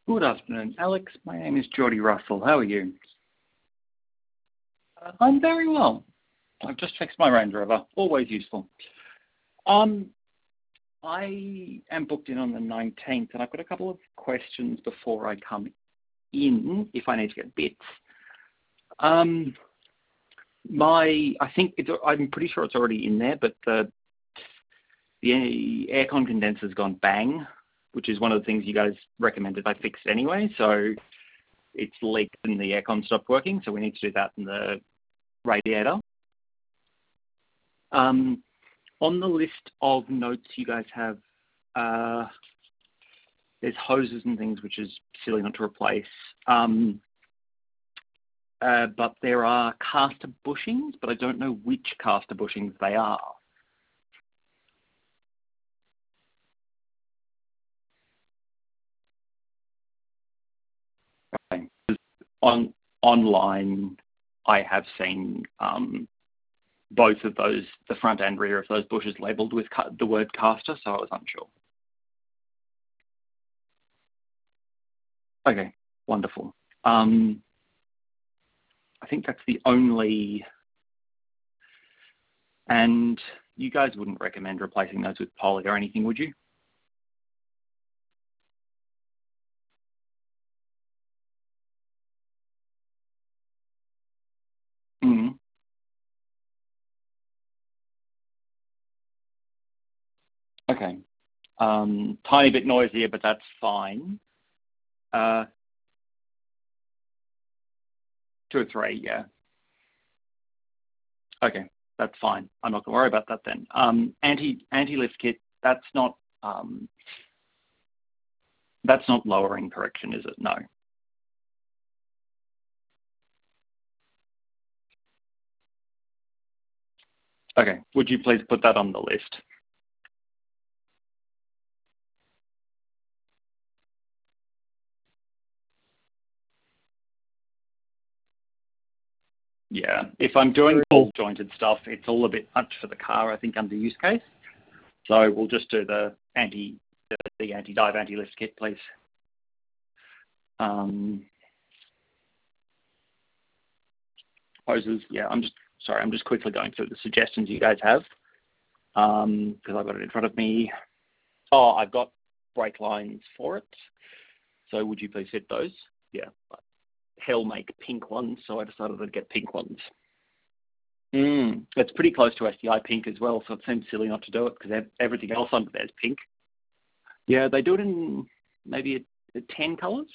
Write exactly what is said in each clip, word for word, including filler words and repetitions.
Good afternoon, Alex. My name is Geordie Russell. How are you? Uh, I'm very well. I've just fixed my Range Rover. Always useful. Um, I am booked in on the nineteenth, and I've got a couple of questions before I come in, if I need to get bits. Um, my, I think it's, I'm pretty sure it's already in there, but the the aircon condenser's gone bang, which is one of the things you guys recommended I fix anyway. So it's leaked and the aircon stopped working, so we need to do that in the radiator. Um, on the list of notes you guys have, uh, there's hoses and things, which is silly not to replace. Um, uh, but there are caster bushings, but I don't know which caster bushings they are. Okay. On online, I have seen um, both of those, the front and rear of those bushes, labelled with ca- the word caster, so I was unsure. Okay, wonderful. Um, I think that's the only, and you guys wouldn't recommend replacing those with poly or anything, would you? Mm. Okay. Um, tiny bit noisier, but that's fine. Uh, two or three, yeah. Okay, that's fine. I'm not going to worry about that then. Um, anti anti lift kit. That's not um, that's not lowering correction, is it? No. Okay. Would you please put that on the list? Yeah. If I'm doing ball jointed stuff, it's all a bit much for the car, I think, under use case. So we'll just do the anti the, the anti dive anti lift kit, please. Um, hoses. Yeah. I'm just sorry. I'm just quickly going through the suggestions you guys have because um, I've got it in front of me. Oh, I've got brake lines for it. So would you please fit those? Yeah. Hell make pink ones, so I decided I'd get pink ones. Mm, it's pretty close to S D I pink as well, so it seems silly not to do it because everything else under there is pink. Yeah, they do it in maybe a, a ten colours.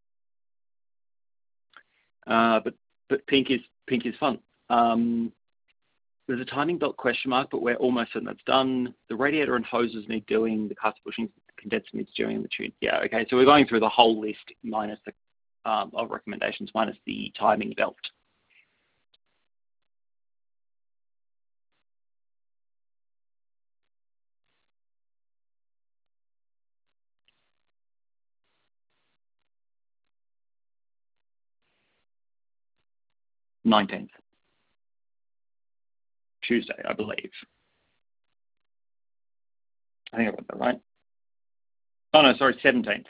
Uh, but but pink is pink is fun. Um, there's a timing belt question mark, but we're almost certain that's done. The radiator and hoses need doing. The caster bushing condenser needs doing in the tune. Yeah, okay. So we're going through the whole list minus the um, of recommendations minus the timing belt. nineteenth. Tuesday, I believe. I think I got that right. Oh, no, sorry, seventeenth.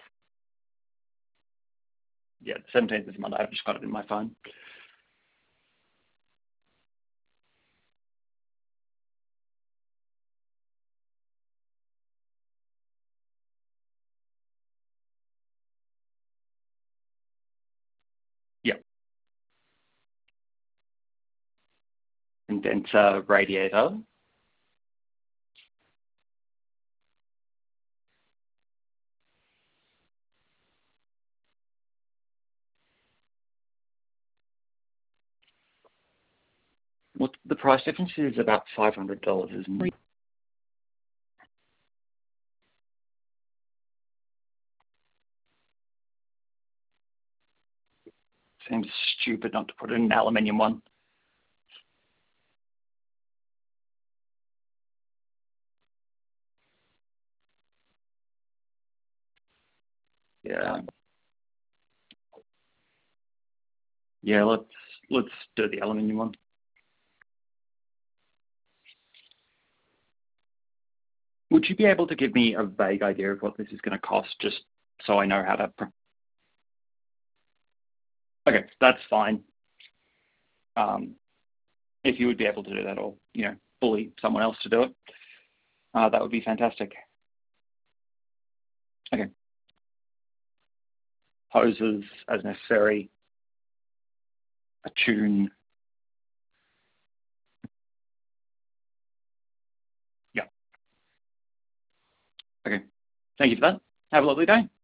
Yeah, seventeenth is Monday. I've just got it in my phone. Yeah. Condenser radiator. What the price difference is about five hundred dollars, isn't it? Seems stupid not to put in an aluminium one. Yeah. Yeah, let's let's do the aluminium one. Would you be able to give me a vague idea of what this is going to cost, just so I know how to Okay, that's fine. Um, if you would be able to do that, or you know, bully someone else to do it, uh, that would be fantastic. Okay. Poses as necessary. Attune. Yeah. Okay. Thank you for that. Have a lovely day.